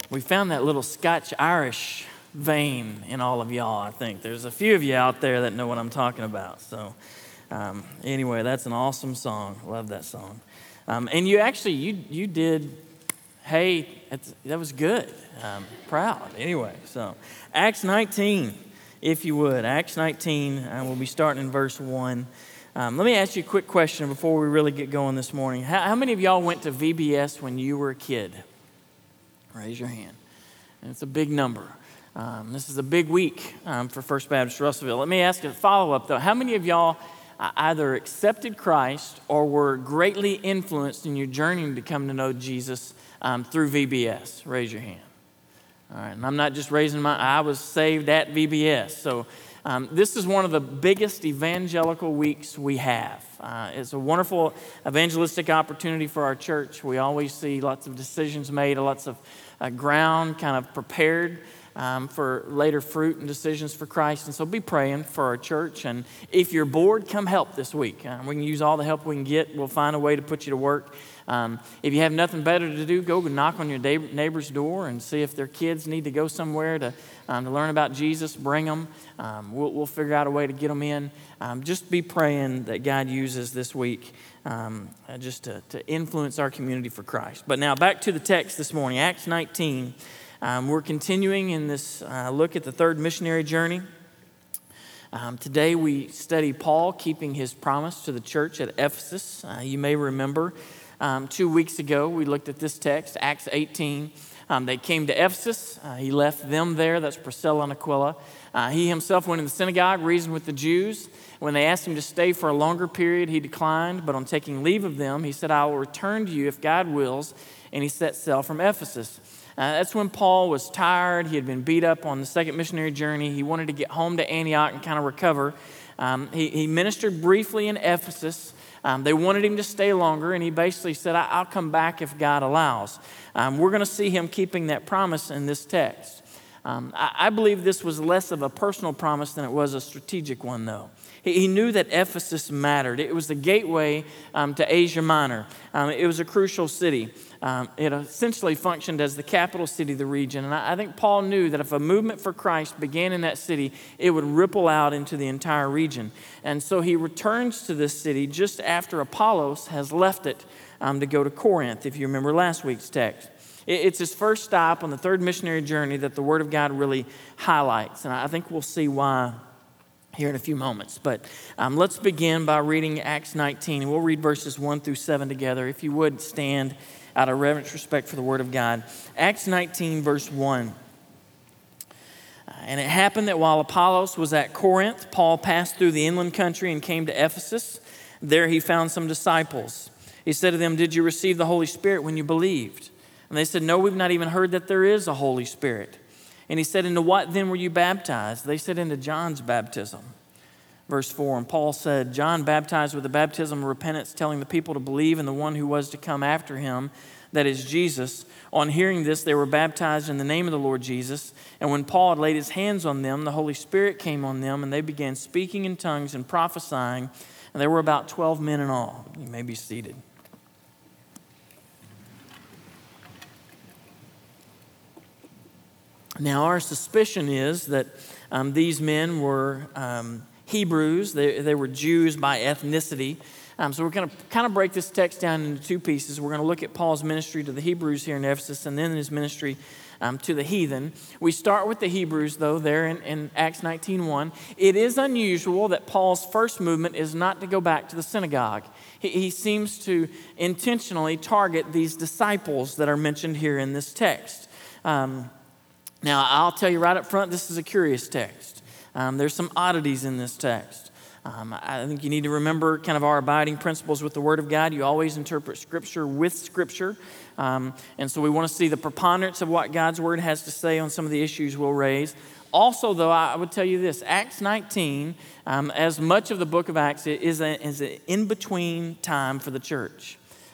we found that little Scotch-Irish vein in all of y'all, I think. There's a few of you out there that know what I'm talking about. So anyway, that's an awesome song. Love that song. And you actually, you did, hey, that was good. Proud. Anyway, so Acts 19, if you would. Acts 19, we'll be starting in verse 1. Let me ask you a quick question before we really get going this morning. How many of y'all went to VBS when you were a kid? Raise your hand. And it's a big number. This is a big week for First Baptist Russellville. Let me ask you a follow-up, though. How many of y'all either accepted Christ or were greatly influenced in your journey to come to know Jesus through VBS? Raise your hand. All right, and I'm not just raising I was saved at VBS. So this is one of the biggest evangelical weeks we have. It's a wonderful evangelistic opportunity for our church. We always see lots of decisions made, lots of ground kind of prepared for later fruit and decisions for Christ. And so be praying for our church. And if you're bored, come help this week. We can use all the help we can get. We'll find a way to put you to work. If you have nothing better to do, go knock on your neighbor's door and see if their kids need to go somewhere to learn about Jesus. Bring them. We'll figure out a way to get them in. Just be praying that God uses this week just to influence our community for Christ. But now back to the text this morning, Acts 19. We're continuing in this look at the third missionary journey. Today we study Paul keeping his promise to the church at Ephesus. You may remember 2 weeks ago we looked at this text, Acts 18. They came to Ephesus. He left them there. That's Priscilla and Aquila. He himself went in the synagogue, reasoned with the Jews. When they asked him to stay for a longer period, he declined. But on taking leave of them, he said, "I will return to you if God wills." And he set sail from Ephesus. That's when Paul was tired. He had been beat up on the second missionary journey. He wanted to get home to Antioch and kind of recover. He ministered briefly in Ephesus. They wanted him to stay longer, and he basically said, I'll come back if God allows. We're going to see him keeping that promise in this text. I believe this was less of a personal promise than it was a strategic one, though. He knew that Ephesus mattered. It was the gateway to Asia Minor. It was a crucial city. It essentially functioned as the capital city of the region. And I think Paul knew that if a movement for Christ began in that city, it would ripple out into the entire region. And so he returns to this city just after Apollos has left it to go to Corinth, if you remember last week's text. It's his first stop on the third missionary journey that the Word of God really highlights. And I think we'll see why here in a few moments. But let's begin by reading Acts 19. And we'll read verses 1 through 7 together. If you would stand out of reverent respect for the Word of God. Acts 19, verse 1. And it happened that while Apollos was at Corinth, Paul passed through the inland country and came to Ephesus. There he found some disciples. He said to them, "Did you receive the Holy Spirit when you believed?" And they said, "No, we've not even heard that there is a Holy Spirit." And he said, "Into what then were you baptized?" They said, "Into John's baptism." Verse 4, and Paul said, "John baptized with the baptism of repentance, telling the people to believe in the one who was to come after him, that is Jesus. On hearing this, they were baptized in the name of the Lord Jesus. And when Paul had laid his hands on them, the Holy Spirit came on them, and they began speaking in tongues and prophesying. And there were about 12 men in all." You may be seated. Now, our suspicion is that these men were Hebrews. They were Jews by ethnicity. So we're going to kind of break this text down into two pieces. We're going to look at Paul's ministry to the Hebrews here in Ephesus and then his ministry to the heathen. We start with the Hebrews, though, there in Acts 19:1. It is unusual that Paul's first movement is not to go back to the synagogue. He seems to intentionally target these disciples that are mentioned here in this text. Now, I'll tell you right up front, this is a curious text. There's some oddities in this text. I think you need to remember kind of our abiding principles with the Word of God. You always interpret Scripture with Scripture. And so we want to see the preponderance of what God's Word has to say on some of the issues we'll raise. Also, though, I would tell you this, Acts 19, as much of the book of Acts, is an in-between time for the church.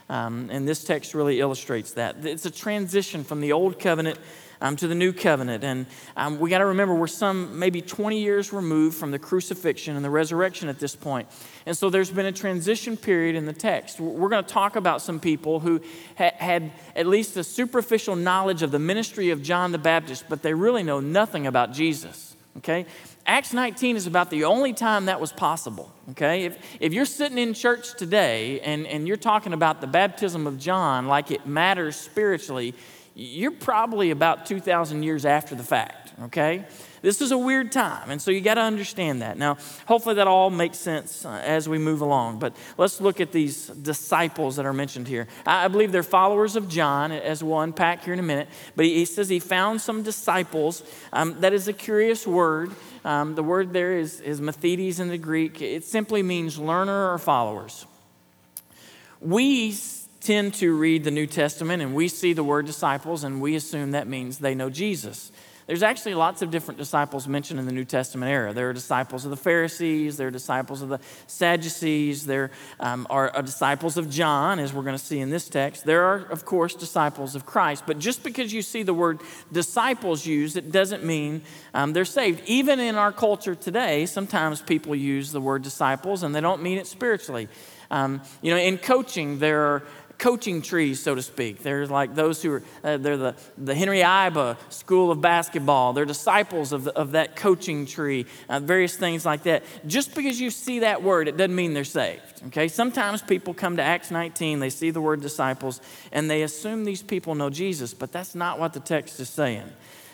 And this text really illustrates that. It's a transition from the old covenant to the new covenant. And we got to remember we're some maybe 20 years removed from the crucifixion and the resurrection at this point. And so there's been a transition period in the text. We're going to talk about some people who had at least a superficial knowledge of the ministry of John the Baptist, but they really know nothing about Jesus, okay? Acts 19 is about the only time that was possible, okay? If you're sitting in church today and you're talking about the baptism of John like it matters spiritually, you're probably about 2,000 years after the fact, okay? This is a weird time, and so you got to understand that. Now, hopefully that all makes sense as we move along, but let's look at these disciples that are mentioned here. I believe they're followers of John, as we'll unpack here in a minute, but he says he found some disciples. That is a curious word. The word there is mathetes in the Greek. It simply means learner or followers. We tend to read the New Testament and we see the word disciples and we assume that means they know Jesus. There's actually lots of different disciples mentioned in the New Testament era. There are disciples of the Pharisees, there are disciples of the Sadducees, there are disciples of John, as we're going to see in this text. There are, of course, disciples of Christ. But just because you see the word disciples used, it doesn't mean they're saved. Even in our culture today, sometimes people use the word disciples and they don't mean it spiritually. In coaching, there are coaching trees, so to speak. There's like those who are, they're the Henry Iba School of Basketball. They're disciples of that coaching tree, various things like that. Just because you see that word, it doesn't mean they're saved, okay? Sometimes people come to Acts 19, they see the word disciples, and they assume these people know Jesus, but that's not what the text is saying.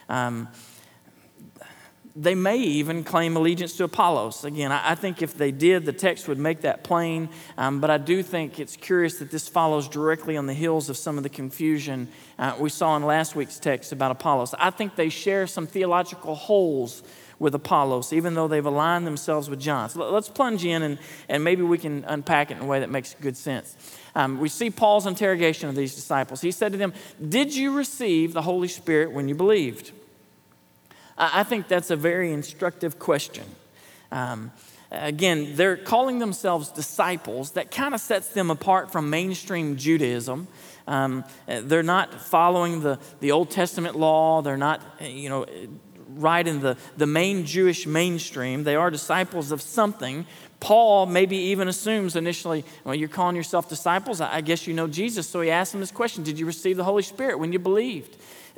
They may even claim allegiance to Apollos. Again, I think if they did, the text would make that plain. But I do think it's curious that this follows directly on the heels of some of the confusion we saw in last week's text about Apollos. I think they share some theological holes with Apollos, even though they've aligned themselves with John. So let's plunge in and maybe we can unpack it in a way that makes good sense. We see Paul's interrogation of these disciples. He said to them, "Did you receive the Holy Spirit when you believed?" I think that's a very instructive question. Again, they're calling themselves disciples. That kind of sets them apart from mainstream Judaism. They're not following the Old Testament law. They're not, right in the main Jewish mainstream. They are disciples of something. Paul maybe even assumes initially, well, you're calling yourself disciples? I guess you know Jesus. So he asks them this question, did you receive the Holy Spirit when you believed?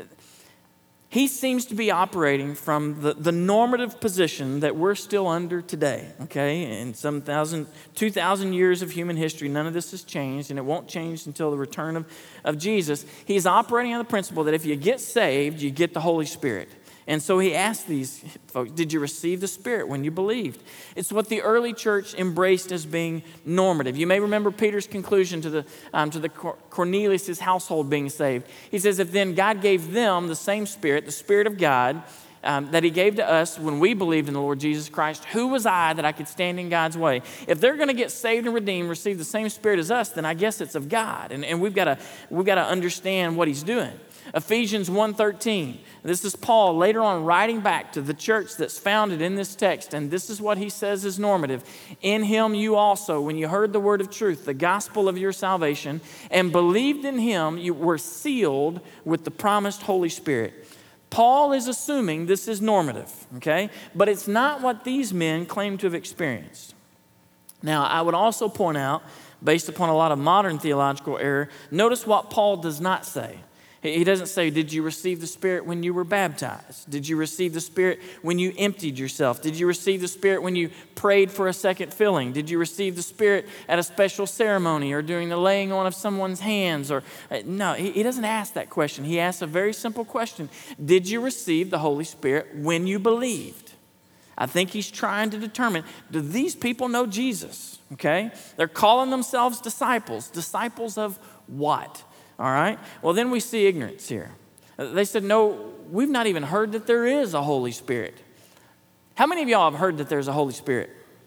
He seems to be operating from the normative position that we're still under today, okay? In some 2,000 years of human history, none of this has changed, and it won't change until the return of Jesus. He's operating on the principle that if you get saved, you get the Holy Spirit. And so he asked these folks, did you receive the Spirit when you believed? It's what the early church embraced as being normative. You may remember Peter's conclusion to the Cornelius' household being saved. He says, if then God gave them the same Spirit, the Spirit of God, that he gave to us when we believed in the Lord Jesus Christ, who was I that I could stand in God's way? If they're going to get saved and redeemed, receive the same Spirit as us, then I guess it's of God. And we've got to understand what he's doing. Ephesians 1:13. This is Paul later on writing back to the church that's founded in this text, and this is what he says is normative. In him you also, when you heard the word of truth, the gospel of your salvation, and believed in him, you were sealed with the promised Holy Spirit. Paul is assuming this is normative, okay? But it's not what these men claim to have experienced. Now, I would also point out, based upon a lot of modern theological error, notice what Paul does not say. He doesn't say, did you receive the Spirit when you were baptized? Did you receive the Spirit when you emptied yourself? Did you receive the Spirit when you prayed for a second filling? Did you receive the Spirit at a special ceremony or during the laying on of someone's hands? No, he doesn't ask that question. He asks a very simple question. Did you receive the Holy Spirit when you believed? I think he's trying to determine, do these people know Jesus? Okay? They're calling themselves disciples. Disciples of what? All right? Well, then we see ignorance here. They said, no, we've not even heard that there is a Holy Spirit. How many of y'all have heard that there's a Holy Spirit?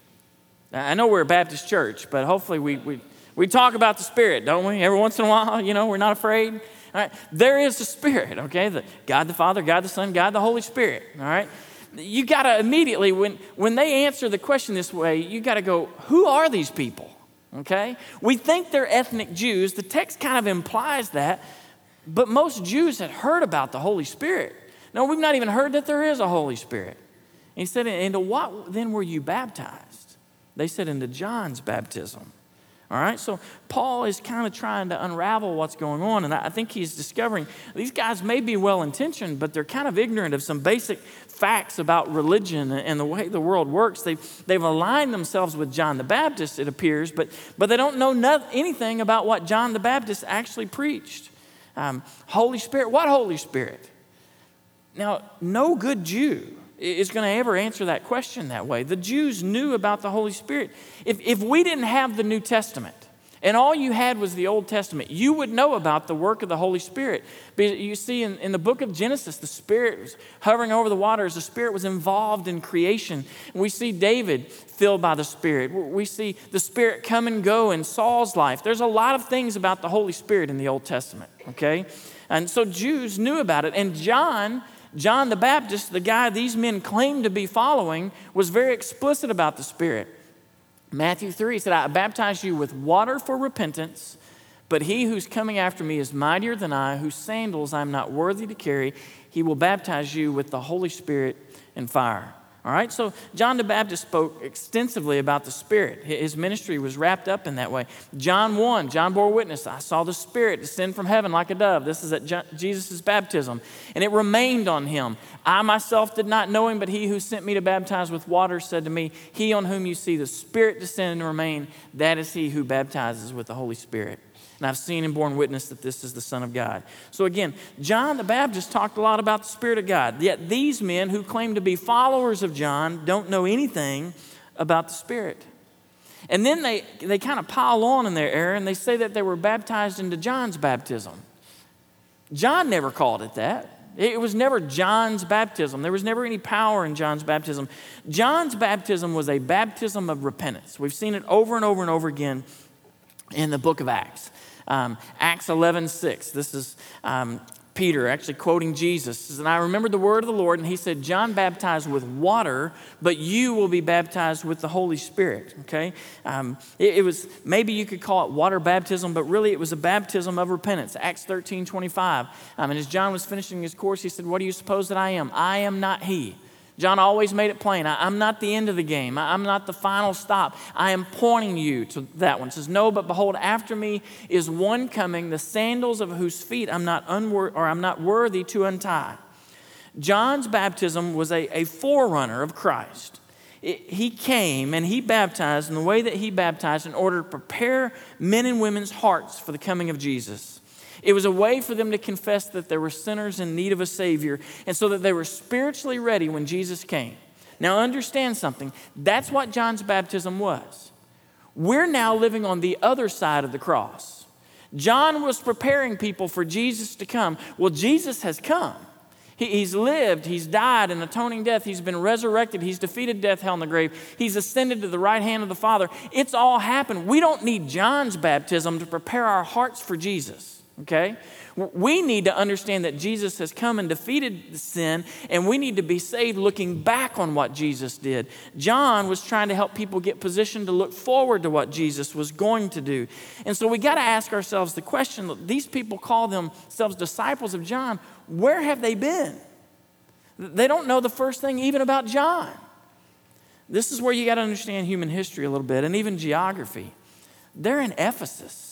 I know we're a Baptist church, but hopefully we talk about the Spirit, don't we? Every once in a while, we're not afraid. All right? There is a Spirit, okay? God the Father, God the Son, God the Holy Spirit, all right? You got to immediately, when they answer the question this way, you got to go, who are these people? okay? We think they're ethnic Jews. The text kind of implies that, but most Jews had heard about the Holy Spirit. No, we've not even heard that there is a Holy Spirit. And he said, into what then were you baptized? They said, into John's baptism. All right, so Paul is kind of trying to unravel what's going on, and I think he's discovering these guys may be well-intentioned, but they're kind of ignorant of some basic facts about religion and the way the world works. They've aligned themselves with John the Baptist, it appears, but they don't know anything about what John the Baptist actually preached. Holy Spirit, what Holy Spirit? Now, no good Jew is going to ever answer that question that way. The Jews knew about the Holy Spirit. If we didn't have the New Testament and all you had was the Old Testament, you would know about the work of the Holy Spirit. But you see in the book of Genesis, the Spirit was hovering over the waters. The Spirit was involved in creation. And we see David filled by the Spirit. We see the Spirit come and go in Saul's life. There's a lot of things about the Holy Spirit in the Old Testament, okay? And so Jews knew about it. And John the Baptist, the guy these men claimed to be following, was very explicit about the Spirit. Matthew 3 said, I baptize you with water for repentance, but he who's coming after me is mightier than I, whose sandals I'm not worthy to carry. He will baptize you with the Holy Spirit and fire. All right, so John the Baptist spoke extensively about the Spirit. His ministry was wrapped up in that way. John bore witness. I saw the Spirit descend from heaven like a dove. This is at Jesus' baptism. And it remained on him. I myself did not know him, but he who sent me to baptize with water said to me, he on whom you see the Spirit descend and remain, that is he who baptizes with the Holy Spirit. And I've seen and borne witness that this is the Son of God. So again, John the Baptist talked a lot about the Spirit of God. Yet these men who claim to be followers of John don't know anything about the Spirit. And then they kind of pile on in their error and they say that they were baptized into John's baptism. John never called it that. It was never John's baptism. There was never any power in John's baptism. John's baptism was a baptism of repentance. We've seen it over and over and over again in the book of Acts. Acts 11:6. This is Peter actually quoting Jesus. And I remembered the word of the Lord, and he said, John baptized with water, but you will be baptized with the Holy Spirit. Okay? It was, maybe you could call it water baptism, but really it was a baptism of repentance. Acts 13:25. And as John was finishing his course, he said, what do you suppose that I am? I am not he. John always made it plain. I'm not the end of the game. I'm not the final stop. I am pointing you to that one. It says, no, but behold, after me is one coming, the sandals of whose feet I'm not worthy to untie. John's baptism was a forerunner of Christ. He came and he baptized in the way that he baptized in order to prepare men and women's hearts for the coming of Jesus. It was a way for them to confess that they were sinners in need of a Savior, and so that they were spiritually ready when Jesus came. Now understand something. That's what John's baptism was. We're now living on the other side of the cross. John was preparing people for Jesus to come. Well, Jesus has come. He's lived, he's died an atoning death, he's been resurrected, he's defeated death, hell, and the grave, he's ascended to the right hand of the Father. It's all happened. We don't need John's baptism to prepare our hearts for Jesus. Okay? We need to understand that Jesus has come and defeated sin, and we need to be saved looking back on what Jesus did. John was trying to help people get positioned to look forward to what Jesus was going to do. And so we got to ask ourselves the question, these people call themselves disciples of John. Where have they been? They don't know the first thing even about John. This is where you got to understand human history a little bit, and even geography. They're in Ephesus.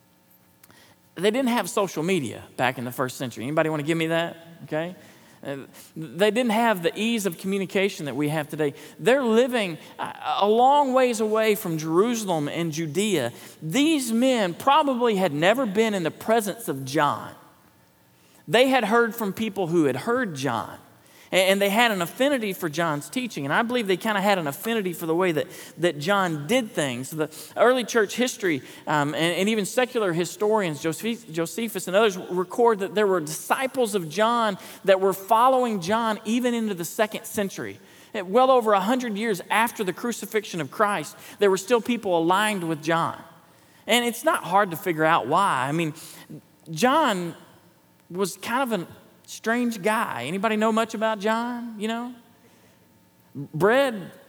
They didn't have social media back in the first century. Anybody want to give me that? Okay. They didn't have the ease of communication that we have today. They're living a long ways away from Jerusalem and Judea. These men probably had never been in the presence of John. They had heard from people who had heard John. And they had an affinity for John's teaching. And I believe they kind of had an affinity for the way that John did things. The early church history and even secular historians, Josephus and others, record that there were disciples of John that were following John even into the 2nd century. Well over 100 years after the crucifixion of Christ, there were still people aligned with John. And it's not hard to figure out why. I mean, John was kind of a strange guy. Anybody know much about John? You know? Bred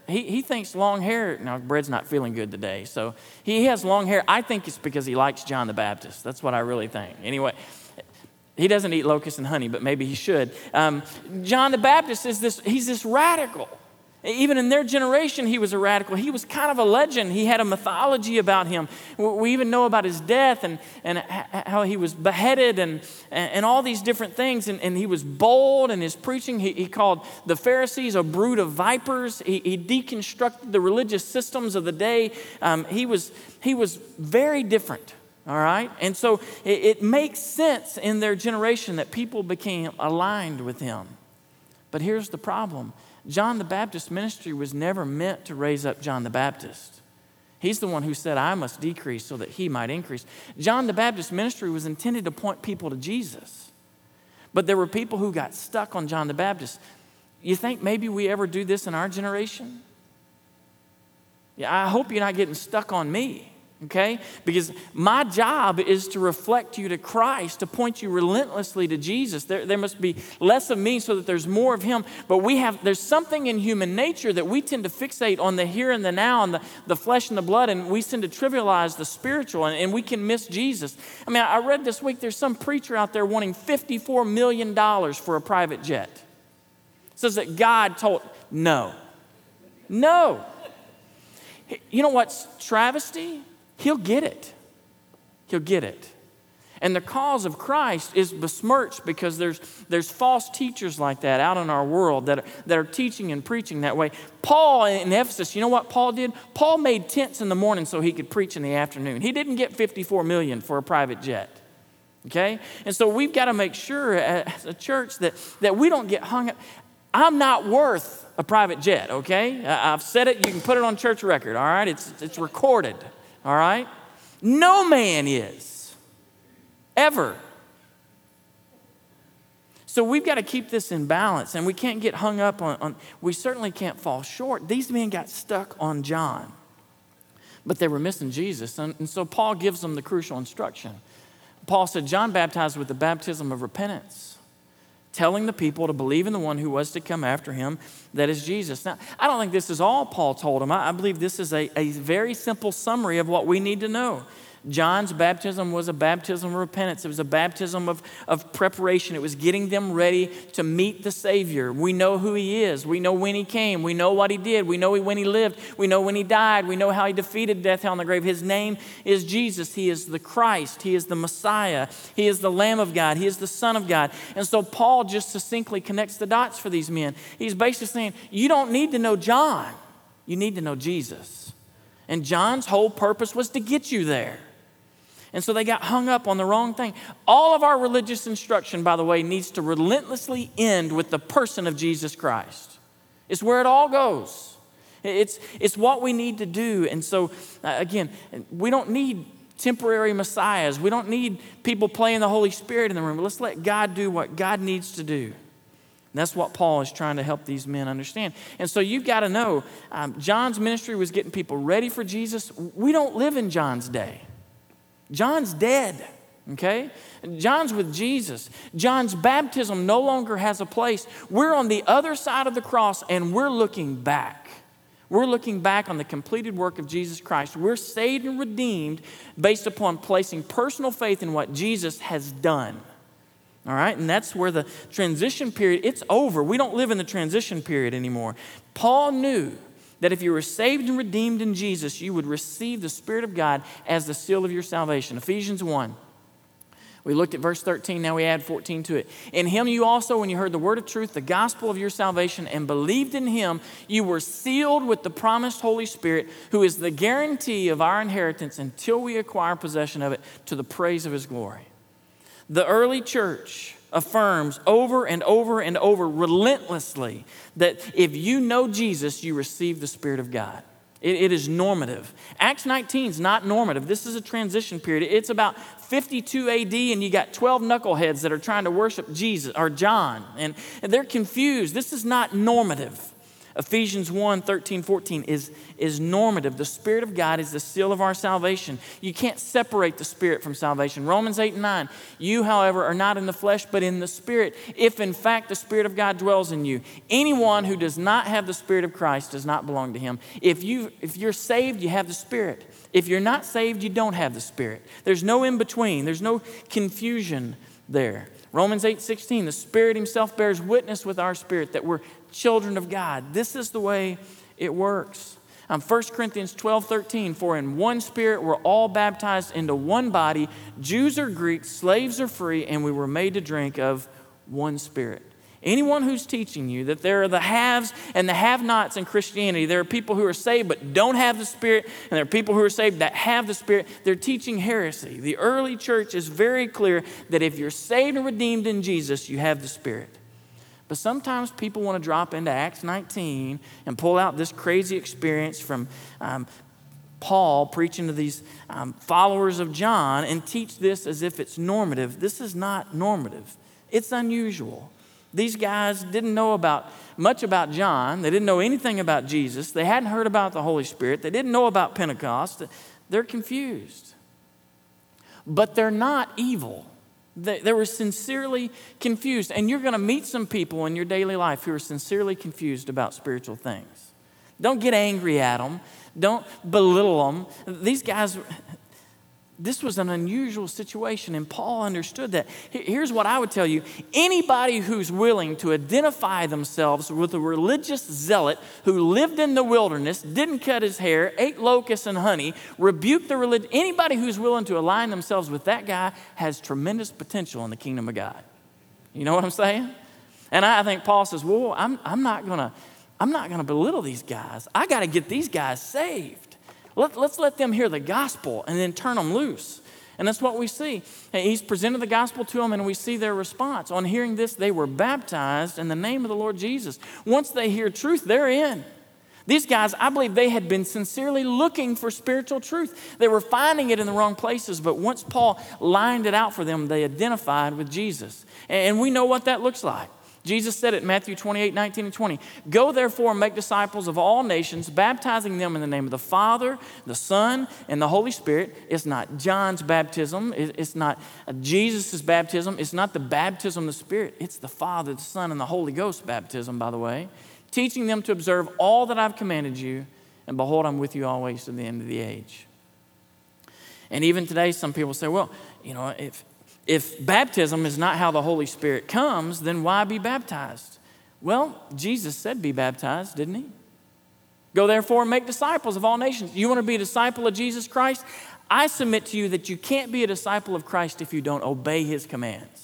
he thinks long hair, now Brett's not feeling good today, so he has long hair. I think it's because he likes John the Baptist. That's what I really think. Anyway, he doesn't eat locusts and honey, but maybe he should. John the Baptist he's this radical. Even in their generation, he was a radical. He was kind of a legend. He had a mythology about him. We even know about his death and how he was beheaded and all these different things. And he was bold in his preaching. He called the Pharisees a brood of vipers. He deconstructed the religious systems of the day. He was very different, all right? And so it makes sense in their generation that people became aligned with him. But here's the problem. John the Baptist's ministry was never meant to raise up John the Baptist. He's the one who said, I must decrease so that he might increase. John the Baptist's ministry was intended to point people to Jesus. But there were people who got stuck on John the Baptist. You think maybe we ever do this in our generation? Yeah, I hope you're not getting stuck on me. Okay? Because my job is to reflect you to Christ, to point you relentlessly to Jesus. There must be less of me so that there's more of him. But there's something in human nature that we tend to fixate on the here and the now and the flesh and the blood, and we tend to trivialize the spiritual, and we can miss Jesus. I mean, I read this week there's some preacher out there wanting $54 million for a private jet. It says that God told, no. You know what's travesty? He'll get it. He'll get it. And the cause of Christ is besmirched because there's false teachers like that out in our world that are teaching and preaching that way. Paul in Ephesus, you know what Paul did? Paul made tents in the morning so he could preach in the afternoon. He didn't get $54 million for a private jet. Okay? And so we've got to make sure as a church that we don't get hung up. I'm not worth a private jet, okay? I've said it. You can put it on church record, all right? It's recorded. All right? No man is. Ever. So we've got to keep this in balance, and we can't get hung up on we certainly can't fall short. These men got stuck on John, but they were missing Jesus. And so Paul gives them the crucial instruction. Paul said, John baptized with the baptism of repentance, telling the people to believe in the one who was to come after him, that is Jesus. Now, I don't think this is all Paul told them. I believe this is a very simple summary of what we need to know. John's baptism was a baptism of repentance. It was a baptism of preparation. It was getting them ready to meet the Savior. We know who he is. We know when he came. We know what he did. We know when he lived. We know when he died. We know how he defeated death, hell, and the grave. His name is Jesus. He is the Christ. He is the Messiah. He is the Lamb of God. He is the Son of God. And so Paul just succinctly connects the dots for these men. He's basically saying, you don't need to know John. You need to know Jesus. And John's whole purpose was to get you there. And so they got hung up on the wrong thing. All of our religious instruction, by the way, needs to relentlessly end with the person of Jesus Christ. It's where it all goes. It's what we need to do. And so, again, we don't need temporary messiahs. We don't need people playing the Holy Spirit in the room. Let's let God do what God needs to do. And that's what Paul is trying to help these men understand. And so you've got to know, John's ministry was getting people ready for Jesus. We don't live in John's day. John's dead, okay? John's with Jesus. John's baptism no longer has a place. We're on the other side of the cross, and we're looking back. We're looking back on the completed work of Jesus Christ. We're saved and redeemed based upon placing personal faith in what Jesus has done. All right? And that's where the transition period, it's over. We don't live in the transition period anymore. Paul knew that if you were saved and redeemed in Jesus, you would receive the Spirit of God as the seal of your salvation. Ephesians 1. We looked at verse 13, now we add 14 to it. In him you also, when you heard the word of truth, the gospel of your salvation, and believed in him, you were sealed with the promised Holy Spirit, who is the guarantee of our inheritance until we acquire possession of it to the praise of his glory. The early church affirms over and over and over relentlessly that if you know Jesus, you receive the Spirit of God. It is normative. Acts 19 is not normative. This is a transition period. It's about 52 AD, and you got 12 knuckleheads that are trying to worship Jesus or John, and they're confused. This is not normative. Ephesians 1, 13, 14 is normative. The Spirit of God is the seal of our salvation. You can't separate the Spirit from salvation. Romans 8 and 9, you, however, are not in the flesh, but in the Spirit, if in fact the Spirit of God dwells in you. Anyone who does not have the Spirit of Christ does not belong to him. If you're saved, you have the Spirit. If you're not saved, you don't have the Spirit. There's no in between. There's no confusion there. Romans 8:16, the Spirit himself bears witness with our spirit that we're children of God. This is the way it works. 1 Corinthians 12:13, for in one Spirit we're all baptized into one body, Jews or Greeks, slaves or free, and we were made to drink of one Spirit. Anyone who's teaching you that there are the haves and the have-nots in Christianity, there are people who are saved but don't have the Spirit, and there are people who are saved that have the Spirit, they're teaching heresy. The early church is very clear that if you're saved and redeemed in Jesus, you have the Spirit. But sometimes people want to drop into Acts 19 and pull out this crazy experience from Paul preaching to these followers of John and teach this as if it's normative. This is not normative. It's unusual. These guys didn't know much about John. They didn't know anything about Jesus. They hadn't heard about the Holy Spirit. They didn't know about Pentecost. They're confused. But they're not evil. They were sincerely confused. And you're going to meet some people in your daily life who are sincerely confused about spiritual things. Don't get angry at them. Don't belittle them. These guys, this was an unusual situation, and Paul understood that. Here's what I would tell you. Anybody who's willing to identify themselves with a religious zealot who lived in the wilderness, didn't cut his hair, ate locusts and honey, rebuked the religion, anybody who's willing to align themselves with that guy has tremendous potential in the kingdom of God. You know what I'm saying? And I think Paul says, well, I'm not gonna belittle these guys. I got to get these guys saved. Let's let them hear the gospel and then turn them loose. And that's what we see. He's presented the gospel to them, and we see their response. On hearing this, they were baptized in the name of the Lord Jesus. Once they hear truth, they're in. These guys, I believe they had been sincerely looking for spiritual truth. They were finding it in the wrong places, but once Paul lined it out for them, they identified with Jesus. And we know what that looks like. Jesus said it in Matthew 28, 19 and 20. Go therefore and make disciples of all nations, baptizing them in the name of the Father, the Son, and the Holy Spirit. It's not John's baptism. It's not Jesus' baptism. It's not the baptism of the Spirit. It's the Father, the Son, and the Holy Ghost baptism, by the way. Teaching them to observe all that I've commanded you, and behold, I'm with you always to the end of the age. And even today, some people say, well, you know, if baptism is not how the Holy Spirit comes, then why be baptized? Well, Jesus said be baptized, didn't he? Go therefore and make disciples of all nations. You want to be a disciple of Jesus Christ? I submit to you that you can't be a disciple of Christ if you don't obey his commands.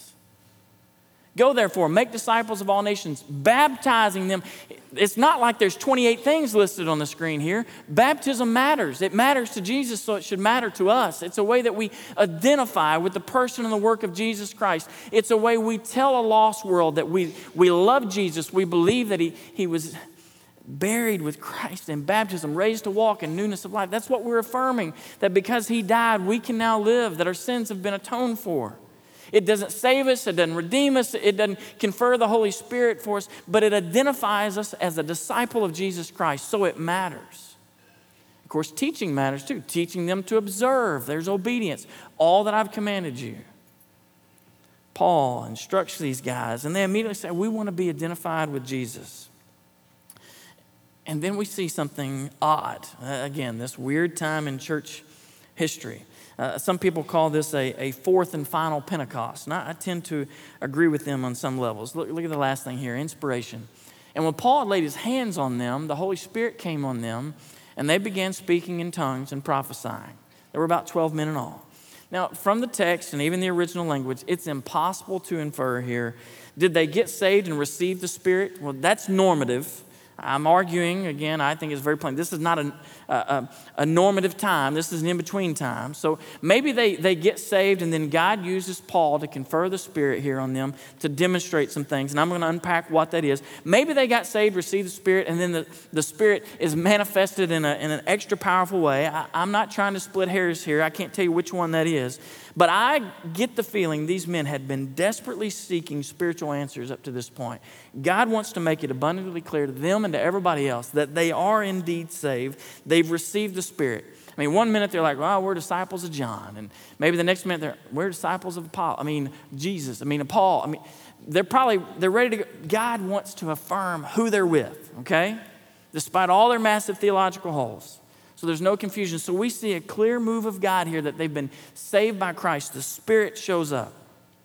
Go therefore, make disciples of all nations, baptizing them. It's not like there's 28 things listed on the screen here. Baptism matters. It matters to Jesus, so it should matter to us. It's a way that we identify with the person and the work of Jesus Christ. It's a way we tell a lost world that we love Jesus. We believe that he was buried with Christ in baptism, raised to walk in newness of life. That's what we're affirming, that because he died, we can now live, that our sins have been atoned for. It doesn't save us, it doesn't redeem us, it doesn't confer the Holy Spirit for us, but it identifies us as a disciple of Jesus Christ, so it matters. Of course, teaching matters too. Teaching them to observe, there's obedience, all that I've commanded you. Paul instructs these guys, and they immediately say, we want to be identified with Jesus. And then we see something odd. Again, this weird time in church history. Some people call this a fourth and final Pentecost. And I tend to agree with them on some levels. Look at the last thing here, inspiration. And when Paul laid his hands on them, the Holy Spirit came on them, and they began speaking in tongues and prophesying. There were about 12 men in all. Now, from the text and even the original language, it's impossible to infer here. Did they get saved and receive the Spirit? Well, that's normative. I'm arguing, again, I think it's very plain. This is not a normative time. This is an in-between time. So maybe they get saved, and then God uses Paul to confer the Spirit here on them to demonstrate some things. And I'm going to unpack what that is. Maybe they got saved, received the Spirit, and then the Spirit is manifested in an extra powerful way. I'm not trying to split hairs here. I can't tell you which one that is. But I get the feeling these men had been desperately seeking spiritual answers up to this point. God wants to make it abundantly clear to them and to everybody else that they are indeed saved. They've received the Spirit. I mean, one minute they're like, well, we're disciples of John. And maybe the next minute we're disciples of Paul. Jesus. Paul. They're ready to go. God wants to affirm who they're with, okay? Despite all their massive theological holes. So there's no confusion. So we see a clear move of God here that they've been saved by Christ. The Spirit shows up.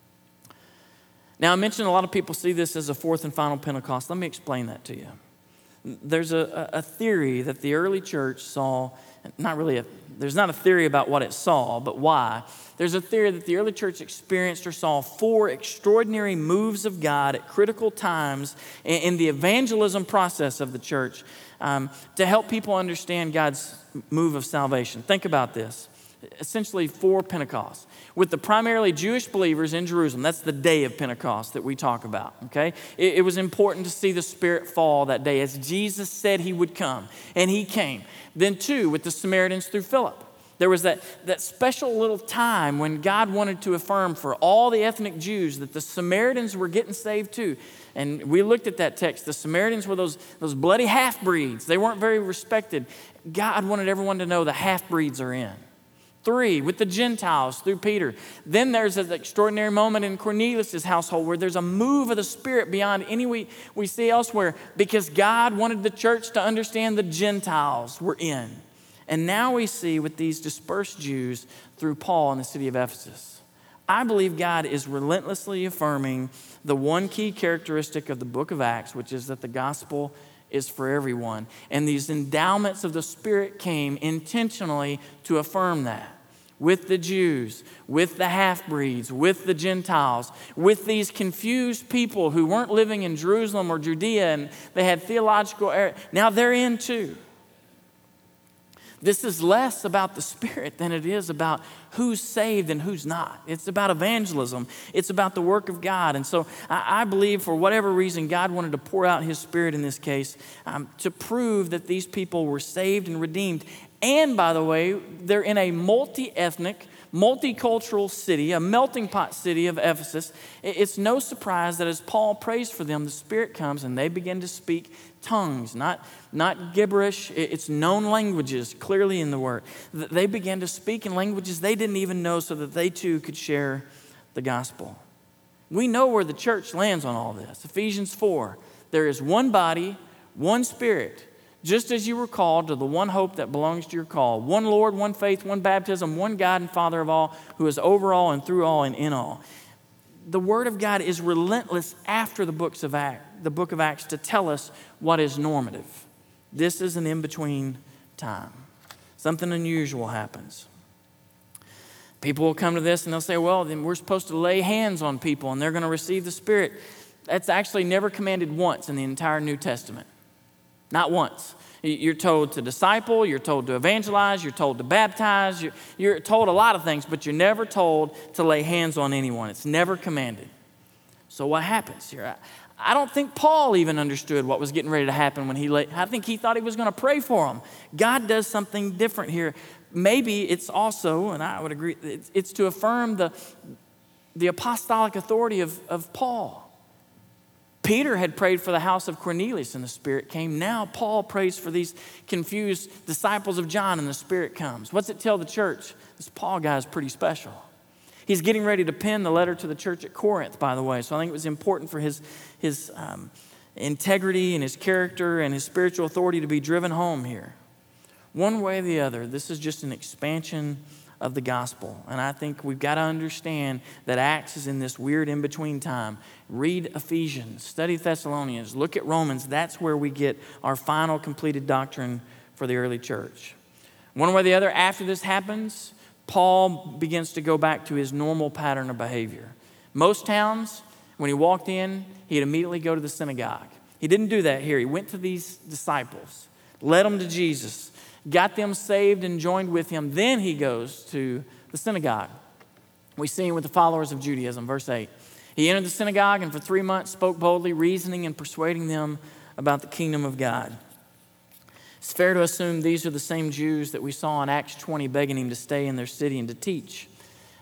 Now, I mentioned a lot of people see this as a fourth and final Pentecost. Let me explain that to you. There's a theory that the early church saw, there's not a theory about what it saw, but why. There's a theory that the early church experienced or saw 4 extraordinary moves of God at critical times in the evangelism process of the church to help people understand God's move of salvation. Think about this. Essentially 4 Pentecosts. With the primarily Jewish believers in Jerusalem, that's the day of Pentecost that we talk about, okay? It was important to see the Spirit fall that day as Jesus said he would come, and he came. Then 2, with the Samaritans through Philip. There was that special little time when God wanted to affirm for all the ethnic Jews that the Samaritans were getting saved too. And we looked at that text. The Samaritans were those bloody half-breeds. They weren't very respected. God wanted everyone to know the half-breeds are in. 3, with the Gentiles through Peter. Then there's an extraordinary moment in Cornelius' household where there's a move of the Spirit beyond any we see elsewhere because God wanted the church to understand the Gentiles were in. And now we see with these dispersed Jews through Paul in the city of Ephesus. I believe God is relentlessly affirming the one key characteristic of the book of Acts, which is that the gospel is for everyone. And these endowments of the Spirit came intentionally to affirm that. With the Jews, with the half-breeds, with the Gentiles, with these confused people who weren't living in Jerusalem or Judea and they had theological error. Now they're in too. This is less about the Spirit than it is about who's saved and who's not. It's about evangelism. It's about the work of God. And so I believe for whatever reason, God wanted to pour out his Spirit in this case to prove that these people were saved and redeemed. And by the way, they're in a multi-ethnic, multicultural city, a melting pot city of Ephesus. It's no surprise that as Paul prays for them, the Spirit comes and they begin to speak tongues, not gibberish. It's known languages clearly in the Word. They began to speak in languages they didn't even know so that they too could share the gospel. We know where the church lands on all this. Ephesians 4, there is one body, one Spirit, just as you were called to the one hope that belongs to your call. One Lord, one faith, one baptism, one God and Father of all, who is over all and through all and in all. The Word of God is relentless after the book of Acts to tell us what is normative. This is an in-between time. Something unusual happens. People will come to this and they'll say, well, then we're supposed to lay hands on people and they're going to receive the Spirit. That's actually never commanded once in the entire New Testament. Not once. You're told to disciple, you're told to evangelize, you're told to baptize, you're told a lot of things, but you're never told to lay hands on anyone. It's never commanded. So what happens here? I don't think Paul even understood what was getting ready to happen when I think he thought he was going to pray for them. God does something different here. Maybe it's also, and I would agree, it's to affirm the apostolic authority of Paul. Peter had prayed for the house of Cornelius and the Spirit came. Now Paul prays for these confused disciples of John and the Spirit comes. What's it tell the church? This Paul guy is pretty special. He's getting ready to pen the letter to the church at Corinth, by the way. So I think it was important for his integrity and his character and his spiritual authority to be driven home here. One way or the other, this is just an expansion of the gospel. And I think we've got to understand that Acts is in this weird in-between time. Read Ephesians, study Thessalonians, look at Romans. That's where we get our final completed doctrine for the early church. One way or the other, after this happens, Paul begins to go back to his normal pattern of behavior. Most towns, when he walked in, he'd immediately go to the synagogue. He didn't do that here. He went to these disciples, led them to Jesus, got them saved and joined with him. Then he goes to the synagogue. We see him with the followers of Judaism, verse 8. He entered the synagogue and for 3 months spoke boldly, reasoning and persuading them about the kingdom of God. It's fair to assume these are the same Jews that we saw in Acts 20 begging him to stay in their city and to teach.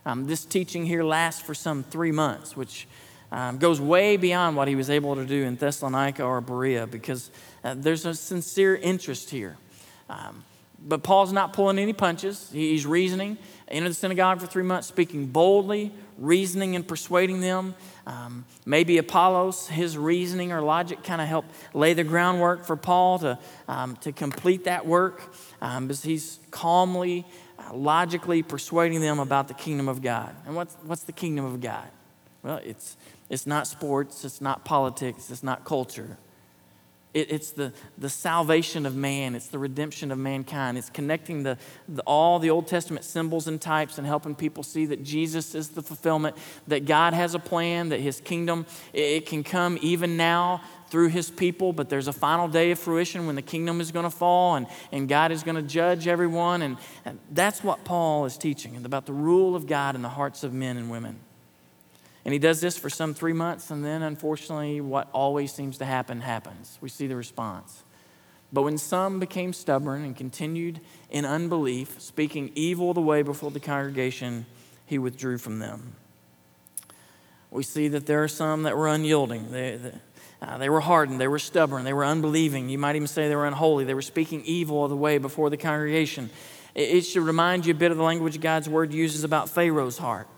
This teaching here lasts for some 3 months, which goes way beyond what he was able to do in Thessalonica or Berea, because there's a sincere interest here. But Paul's not pulling any punches. He's reasoning. Entered the synagogue for 3 months, speaking boldly, reasoning and persuading them. Maybe Apollos, his reasoning or logic kind of helped lay the groundwork for Paul to complete that work, because he's calmly, logically persuading them about the kingdom of God. And what's the kingdom of God? Well, it's not sports, it's not politics, it's not culture. It's the salvation of man. It's the redemption of mankind. It's connecting all the Old Testament symbols and types and helping people see that Jesus is the fulfillment, that God has a plan, that his kingdom, it can come even now through his people, but there's a final day of fruition when the kingdom is going to fall and God is going to judge everyone. And that's what Paul is teaching, about the rule of God in the hearts of men and women. And he does this for some 3 months, and then unfortunately what always seems to happen happens. We see the response. But when some became stubborn and continued in unbelief, speaking evil of the way before the congregation, he withdrew from them. We see that there are some that were unyielding. They were hardened. They were stubborn. They were unbelieving. You might even say they were unholy. They were speaking evil of the way before the congregation. It should remind you a bit of the language God's word uses about Pharaoh's heart.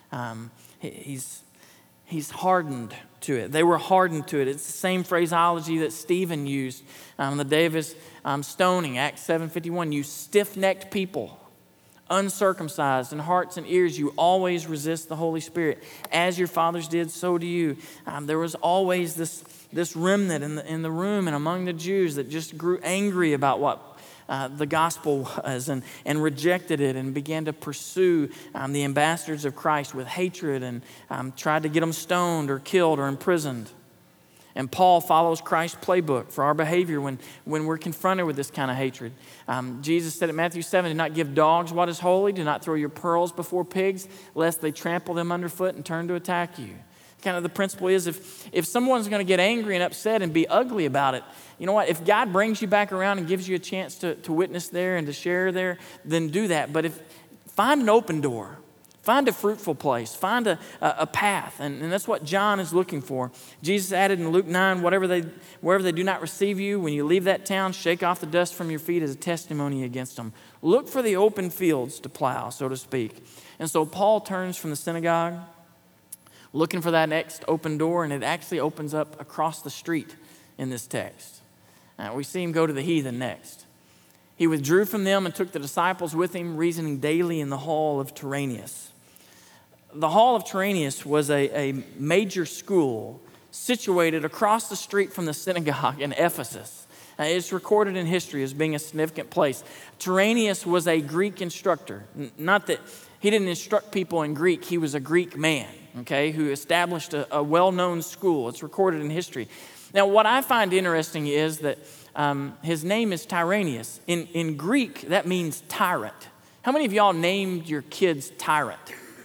He's hardened to it. They were hardened to it. It's the same phraseology that Stephen used on the day of his stoning, Acts 7:51. You stiff-necked people, uncircumcised in hearts and ears, you always resist the Holy Spirit. As your fathers did, so do you. There was always this remnant in the room and among the Jews that just grew angry about what the gospel was and rejected it and began to pursue the ambassadors of Christ with hatred and tried to get them stoned or killed or imprisoned. And Paul follows Christ's playbook for our behavior when we're confronted with this kind of hatred. Jesus said in Matthew 7, do not give dogs what is holy, do not throw your pearls before pigs, lest they trample them underfoot and turn to attack you. Kind of the principle is if someone's going to get angry and upset and be ugly about it, you know what? If God brings you back around and gives you a chance to witness there and to share there, then do that. But find an open door. Find a fruitful place. Find a path. And that's what John is looking for. Jesus added in Luke 9, wherever they do not receive you, when you leave that town, shake off the dust from your feet as a testimony against them. Look for the open fields to plow, so to speak. And so Paul turns from the synagogue, looking for that next open door, and it actually opens up across the street in this text. We see him go to the heathen next. He withdrew from them and took the disciples with him, reasoning daily in the hall of Tyrannus. The hall of Tyrannus was a major school situated across the street from the synagogue in Ephesus. It's recorded in history as being a significant place. Tyrannus was a Greek instructor. Not that he didn't instruct people in Greek. He was a Greek man, okay, who established a well-known school. It's recorded in history. Now, what I find interesting is that his name is Tyrannus. In Greek, that means tyrant. How many of y'all named your kids Tyrant?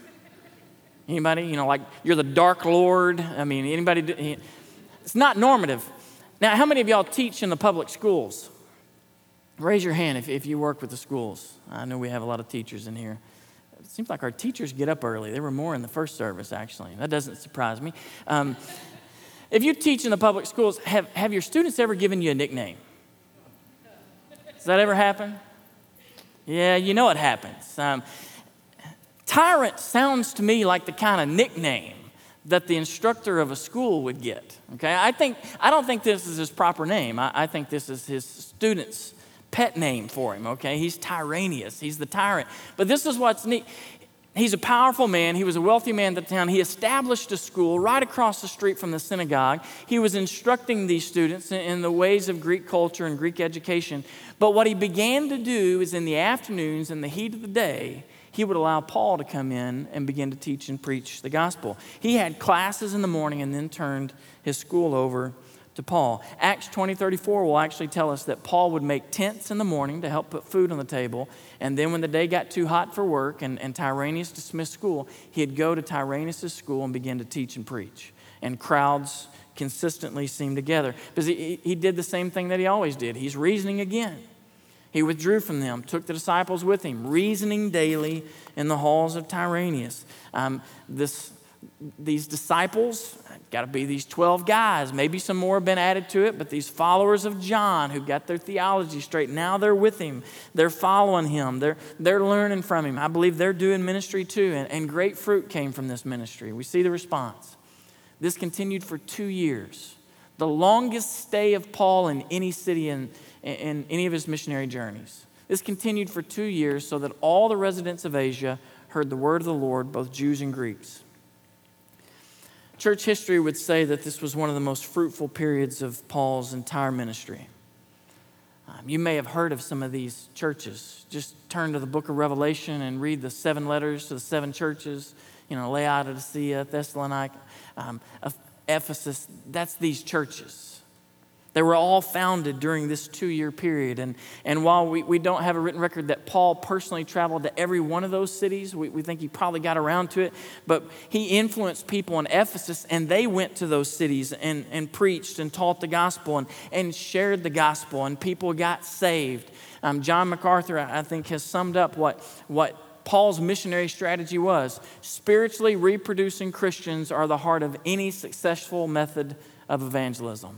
Anybody? You know, like you're the Dark Lord. I mean, anybody? It's not normative. Now, how many of y'all teach in the public schools? Raise your hand if you work with the schools. I know we have a lot of teachers in here. It seems like our teachers get up early. There were more in the first service, actually. That doesn't surprise me. If you teach in the public schools, have your students ever given you a nickname? Does that ever happen? Yeah, you know it happens. Tyrant sounds to me like the kind of nickname that the instructor of a school would get. Okay, I don't think this is his proper name. I think this is his student's pet name for him. Okay, he's Tyrannus. He's the tyrant. But this is what's neat. He's a powerful man. He was a wealthy man at the town. He established a school right across the street from the synagogue. He was instructing these students in the ways of Greek culture and Greek education. But what he began to do is in the afternoons, in the heat of the day, he would allow Paul to come in and begin to teach and preach the gospel. He had classes in the morning and then turned his school over to Paul. Acts 20:34 will actually tell us that Paul would make tents in the morning to help put food on the table. And then when the day got too hot for work and Tyrannus dismissed school, he'd go to Tyrannus' school and begin to teach and preach. And crowds consistently seemed together. Because he did the same thing that he always did. He's reasoning again. He withdrew from them, took the disciples with him, reasoning daily in the halls of Tyrannus. These disciples, got to be these 12 guys. Maybe some more have been added to it, but these followers of John who got their theology straight, now they're with him. They're following him. They're learning from him. I believe they're doing ministry too, and great fruit came from this ministry. We see the response. This continued for 2 years, the longest stay of Paul in any city in any of his missionary journeys. This continued for 2 years so that all the residents of Asia heard the word of the Lord, both Jews and Greeks. Church history would say that this was one of the most fruitful periods of Paul's entire ministry. You may have heard of some of these churches. Just turn to the book of Revelation and read the 7 letters to the 7 churches, Laodicea, Thessalonica, Ephesus. That's these churches. They were all founded during this 2-year period. And while we don't have a written record that Paul personally traveled to every one of those cities, we think he probably got around to it, but he influenced people in Ephesus, and they went to those cities and preached and taught the gospel and shared the gospel, and people got saved. John MacArthur, I think, has summed up what Paul's missionary strategy was. Spiritually reproducing Christians are the heart of any successful method of evangelism.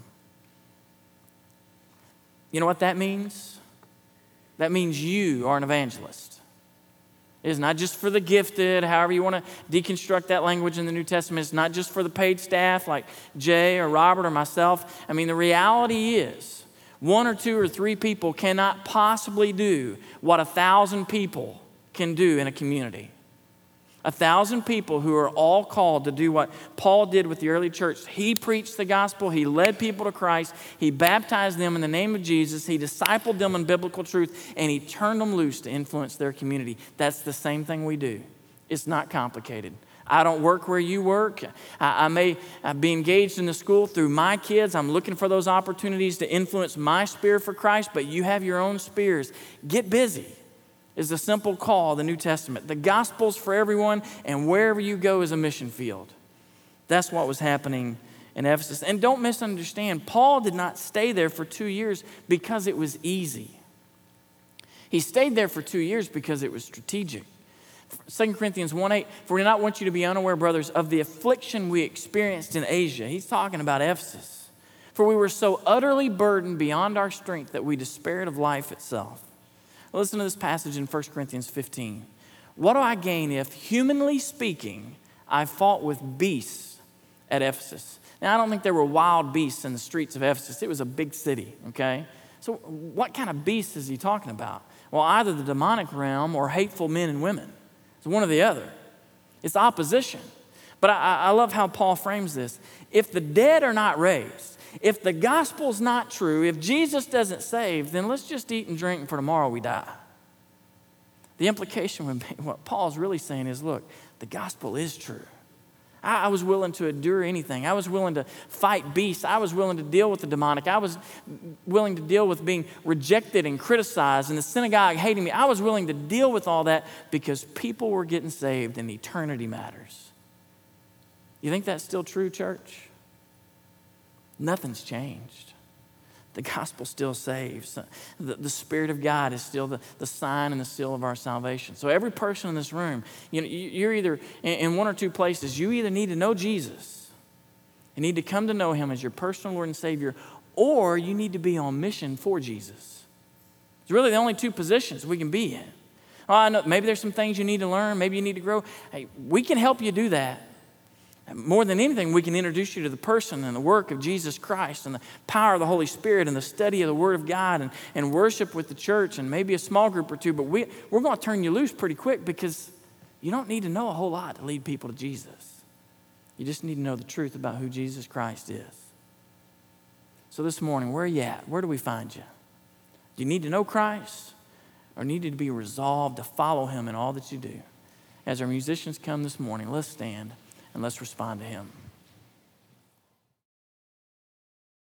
You know what that means? That means you are an evangelist. It is not just for the gifted, however you want to deconstruct that language in the New Testament. It's not just for the paid staff like Jay or Robert or myself. I mean, the reality is 1 or 2 or 3 people cannot possibly do what 1,000 people can do in a community. 1,000 people who are all called to do what Paul did with the early church. He preached the gospel. He led people to Christ. He baptized them in the name of Jesus. He discipled them in biblical truth, and he turned them loose to influence their community. That's the same thing we do. It's not complicated. I don't work where you work. I may be engaged in the school through my kids. I'm looking for those opportunities to influence my sphere for Christ, but you have your own spheres. Get busy. Is the simple call of the New Testament. The gospel's for everyone, and wherever you go is a mission field. That's what was happening in Ephesus. And don't misunderstand, Paul did not stay there for 2 years because it was easy. He stayed there for 2 years because it was strategic. 2 Corinthians 1:8, for we do not want you to be unaware, brothers, of the affliction we experienced in Asia. He's talking about Ephesus. For we were so utterly burdened beyond our strength that we despaired of life itself. Listen to this passage in 1 Corinthians 15. What do I gain if, humanly speaking, I fought with beasts at Ephesus? Now, I don't think there were wild beasts in the streets of Ephesus. It was a big city, okay? So what kind of beasts is he talking about? Well, either the demonic realm or hateful men and women. It's one or the other. It's opposition. But I love how Paul frames this. If the dead are not raised, if the gospel's not true, if Jesus doesn't save, then let's just eat and drink and for tomorrow we die. The implication would be, what Paul's really saying is, look, the gospel is true. I was willing to endure anything. I was willing to fight beasts. I was willing to deal with the demonic. I was willing to deal with being rejected and criticized and the synagogue hating me. I was willing to deal with all that because people were getting saved and eternity matters. You think that's still true, church? Nothing's changed. The gospel still saves. The Spirit of God is still the sign and the seal of our salvation. So every person in this room, you're either in 1 or 2 places. You either need to know Jesus, you need to come to know him as your personal Lord and Savior, or you need to be on mission for Jesus. It's really the only 2 positions we can be in. Oh, I know, maybe there's some things you need to learn. Maybe you need to grow. Hey, we can help you do that. More than anything, we can introduce you to the person and the work of Jesus Christ and the power of the Holy Spirit and the study of the Word of God and worship with the church and maybe a small group or 2. But we're going to turn you loose pretty quick because you don't need to know a whole lot to lead people to Jesus. You just need to know the truth about who Jesus Christ is. So this morning, where are you at? Where do we find you? Do you need to know Christ or need to be resolved to follow him in all that you do? As our musicians come this morning, let's stand and let's respond to him.